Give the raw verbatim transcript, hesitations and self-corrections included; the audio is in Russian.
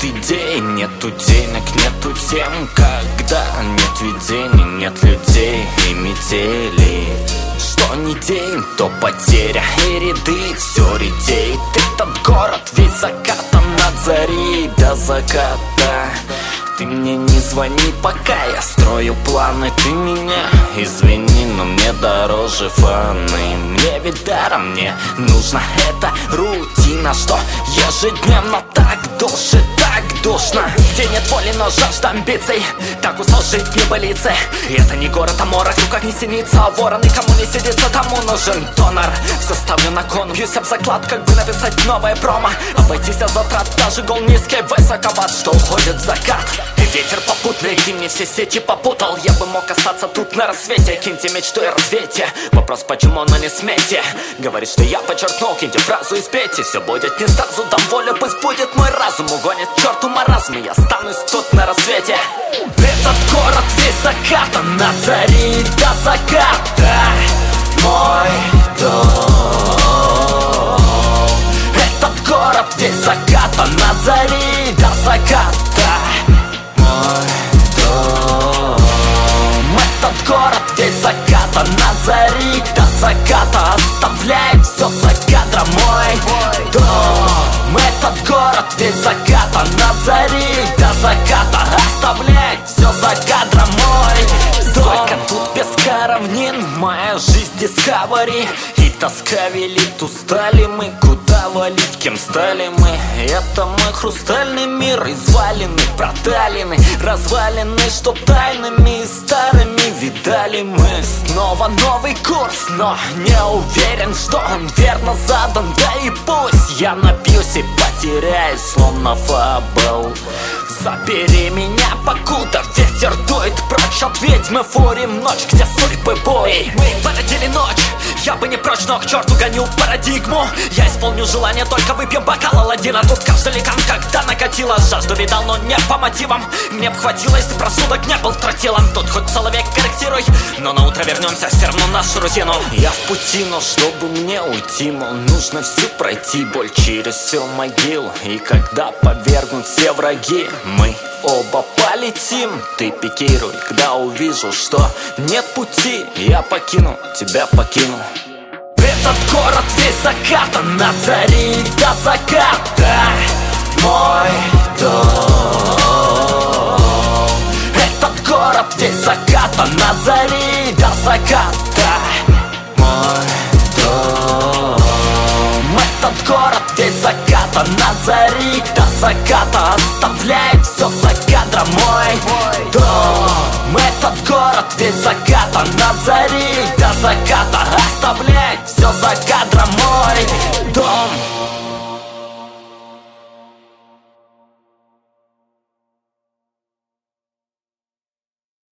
идей, нету денег, нету тем. Когда нет видений, нет людей и метелей. Что ни день, то потеря и ряды все редеет. Этот город весь закатан от зари до заката. Ты мне не звони, пока я строю планы. Ты меня извини, но мне дороже фаны. Мне ведь даром не нужна эта рутина, что ежедневно так душит, так душно. Где нет воли, но жажда амбиций, так устал жить в небылице. И это не город, а морок, ну как не синица, а ворон. И кому не сидится, тому нужен донор. Все ставлю на кон, бьюсь об заклад, как бы написать новое промо. Обойтись от затрат, даже гол низкий, высоковат, что уходит в закат. И ветер попутный, ты мне все сети попутал. Я бы мог остаться тут на рассвете. Киньте мечту и развейте. Вопрос, почему, но не смейте. Говорит, что я подчеркнул, киньте фразу и спейте. Все будет не сразу, дам волю, пусть будет мой разум. Угонит к черту маразм, и я останусь тут на рассвете. Этот город весь закатан от зари до заката. Мой дом. Этот город весь закатан от зари до заката. Мой дом. Этот город весь закатан от зари до заката. Оставляет все за кадром. Мой дом. Этот город весь закатан от зари до заката. Оставляет все за кадром. Мой дом. Сколько тут песка равнин, моя жизнь Discovery. И тоска велит, устали мы, куда валить, кем стали мы. Это мой хрустальный мир, извалины, проталины, развалины, что тайными и старыми видали мы. Снова новый курс, но не уверен, что он верно задан. Да и пусть я напьюсь и потеряюсь, словно фабл. Забери меня, покуда ветер дует прочь от ведьмы фурим. Ночь, где судьбы бой. Мы породили ночь, я бы не прочь, но к черту гоню парадигму. Я исполню желание, только выпьем бокал Аладдина. Тут каждый ликан, когда накатила жажду, видал, но не по мотивам. Мне б хватило, если просудок не был тротилом. Тут хоть человек корректируй, но на утро вернемся все равно нашу рутину. Я в пути, но чтобы мне уйти, мол, нужно всю пройти боль через все могил. И когда повергнут все враги, мы оба полетим. Ты пикируй, когда увижу, что нет пути. Я покину, тебя покину. Этот город весь закатан от зари до заката. Мой дом. Этот город весь закатан от зари до заката. Мой дом. Этот город весь закатан от зари до заката. Оставляет все за кадром. Мой дом. Этот город весь закатан от зари до заката. Оставляет все за кадром.